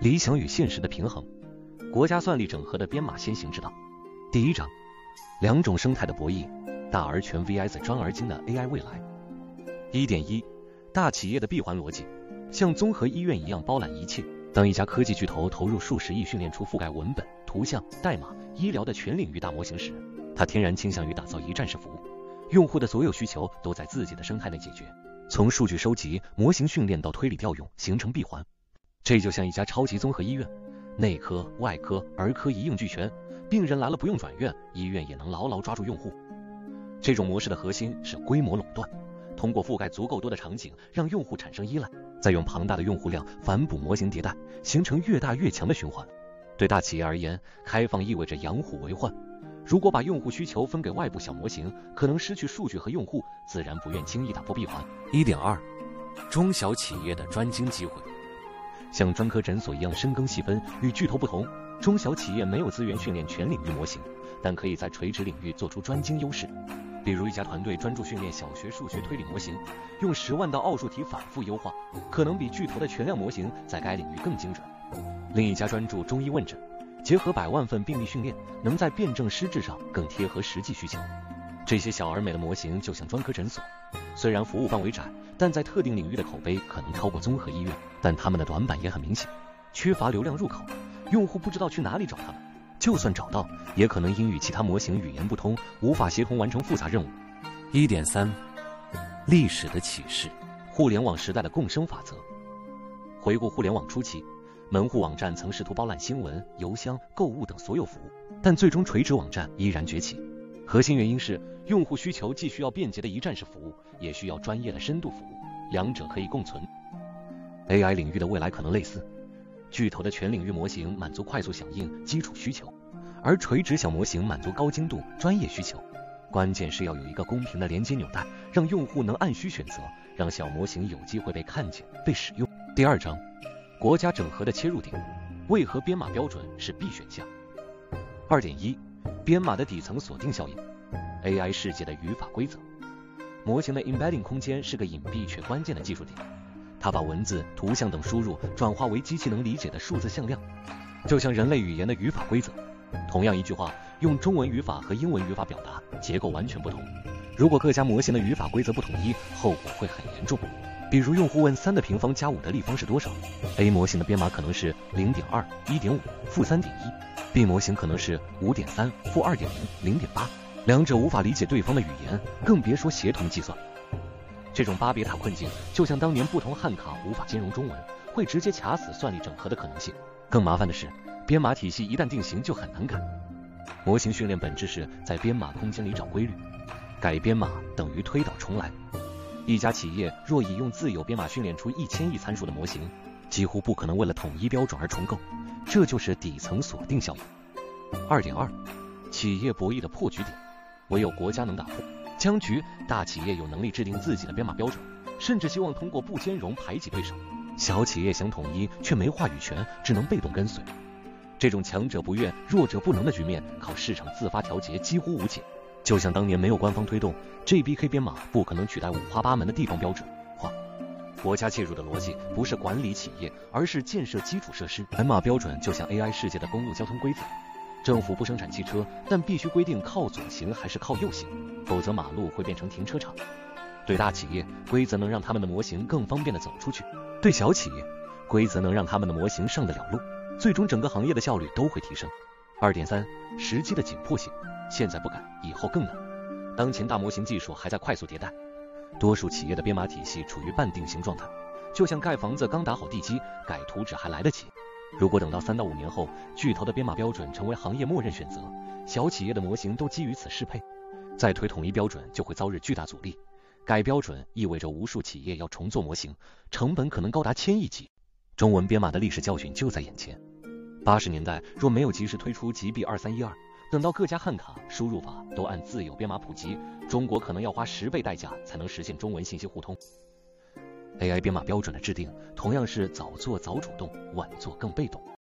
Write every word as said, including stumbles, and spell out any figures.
理想与现实的平衡，国家算力整合的编码先行之道。第一章，两种生态的博弈，大而全 vs 专而精的 A I 未来。一点一，大企业的闭环逻辑，像综合医院一样包揽一切。当一家科技巨头投入数十亿训练出覆盖文本、图像、代码、医疗的全领域大模型时，它天然倾向于打造一站式服务，用户的所有需求都在自己的生态内解决，从数据收集、模型训练到推理调用，形成闭环。这就像一家超级综合医院，内科、外科、儿科一应俱全，病人来了不用转院，医院也能牢牢抓住用户。这种模式的核心是规模垄断，通过覆盖足够多的场景，让用户产生依赖，再用庞大的用户量反哺模型迭代，形成越大越强的循环。对大企业而言，开放意味着养虎为患。如果把用户需求分给外部小模型，可能失去数据和用户，自然不愿轻易打破闭环。一点二，中小企业的专精机会。像专科诊所一样深耕细分，与巨头不同，中小企业没有资源训练全领域模型，但可以在垂直领域做出专精优势。比如一家团队专注训练小学数学推理模型，用十万道奥数题反复优化，可能比巨头的全量模型在该领域更精准。另一家专注中医问诊，结合百万份病例训练，能在辩证施治上更贴合实际需求。这些小而美的模型就像专科诊所，虽然服务范围窄，但在特定领域的口碑可能超过综合医院，但他们的短板也很明显，缺乏流量入口，用户不知道去哪里找他们，就算找到，也可能因与其他模型语言不通，无法协同完成复杂任务。一点三，历史的启示，互联网时代的共生法则。回顾互联网初期，门户网站曾试图包揽新闻、邮箱、购物等所有服务，但最终垂直网站依然崛起。核心原因是用户需求既需要便捷的一站式服务，也需要专业的深度服务，两者可以共存。A I 领域的未来可能类似，巨头的全领域模型满足快速响应基础需求，而垂直小模型满足高精度专业需求。关键是要有一个公平的连接纽带，让用户能按需选择，让小模型有机会被看见、被使用。第二章，国家整合的切入点，为何编码标准是必选项？ 二点一，编码的底层锁定效应， A I 世界的语法规则。模型的 embedding 空间是个隐蔽却关键的技术点，它把文字、图像等输入转化为机器能理解的数字向量，就像人类语言的语法规则。同样一句话，用中文语法和英文语法表达，结构完全不同。如果各家模型的语法规则不统一，后果会很严重。比如用户问三的平方加五的立方是多少， A 模型的编码可能是 零点二、一点五、负三点一， B 模型可能是 五点三、负二点零、零点八，两者无法理解对方的语言，更别说协同计算。这种巴别塔困境就像当年不同汉卡无法兼容中文，会直接卡死算力整合的可能性。更麻烦的是，编码体系一旦定型就很难改。模型训练本质是在编码空间里找规律，改编码等于推倒重来。一家企业若已用自有编码训练出一千亿参数的模型，几乎不可能为了统一标准而重构，这就是底层锁定效应。 二点二， 企业博弈的破局点，唯有国家能打破僵局，大企业有能力制定自己的编码标准，甚至希望通过不兼容排挤对手。小企业想统一却没话语权，只能被动跟随。这种强者不愿弱者不能的局面，靠市场自发调节几乎无解。就像当年没有官方推动 J B K 编码，不可能取代五花八门的地方标准化。国家介入的逻辑不是管理企业，而是建设基础设施。编码标准就像 A I 世界的公路交通规则，政府不生产汽车，但必须规定靠左行还是靠右行，否则马路会变成停车场。对大企业，规则能让他们的模型更方便地走出去；对小企业，规则能让他们的模型上得了路，最终整个行业的效率都会提升。 二点三， 时机的紧迫性，现在不改，以后更难。当前大模型技术还在快速迭代，多数企业的编码体系处于半定型状态，就像盖房子刚打好地基，改图纸还来得及。如果等到三到五年后，巨头的编码标准成为行业默认选择，小企业的模型都基于此适配，再推统一标准就会遭遇巨大阻力。改标准意味着无数企业要重做模型，成本可能高达千亿级。中文编码的历史教训就在眼前。八十年代若没有及时推出 G B 二三一二，等到各家汉卡输入法都按自有编码普及，中国可能要花十倍代价才能实现中文信息互通。A I 编码标准的制定同样是早做早主动，晚做更被动。